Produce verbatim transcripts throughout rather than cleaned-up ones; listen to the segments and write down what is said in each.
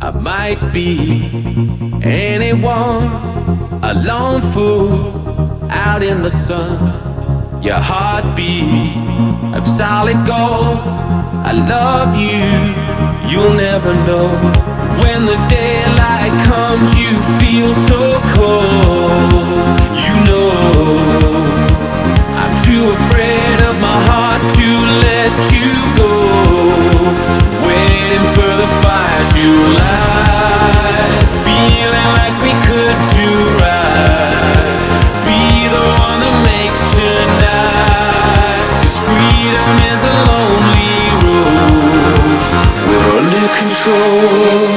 I might be anyone, a lone fool out in the sun. Your heartbeat of solid gold. I love you, you'll never know. When the daylight comes, you feel so cold. You know I'm too afraid of my heart to let you go. Waiting for the fire to light, feeling like we could do right. Be the one that makes tonight. 'Cause freedom is a lonely road. We're under control.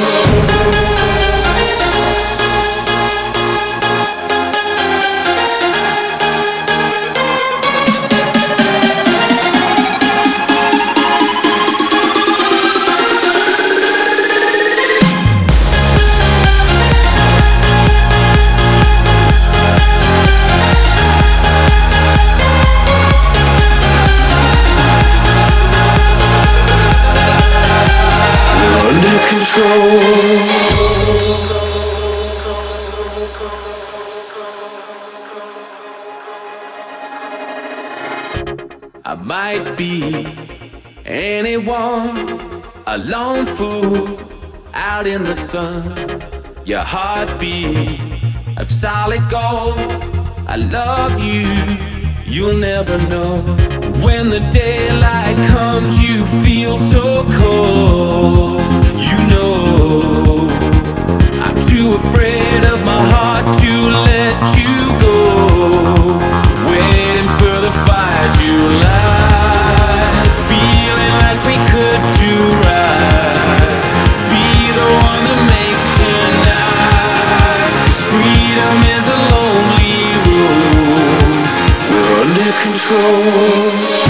I might be anyone, a lone fool out in the sun. Your heartbeat of solid gold. I love you, you'll never know. When the daylight comes, you feel so cold. You know I'm too afraid of my heart to let you go. Waiting for the fire to light, feeling like we could do right. Be the one that makes tonight. 'Cause freedom is a lonely road. We're under control.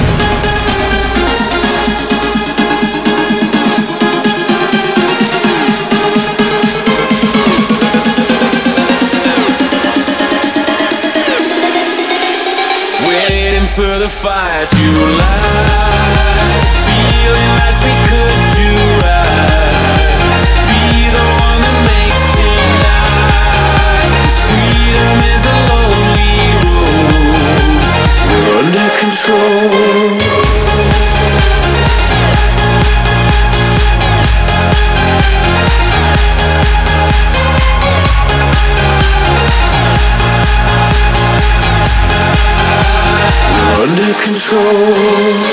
For the fire to light, feeling like we could do right. Be the one that makes tonight. 'Cause freedom is a lonely road. We're under control.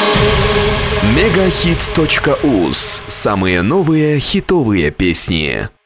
Мегахит точка уз. Самые новые хитовые песни.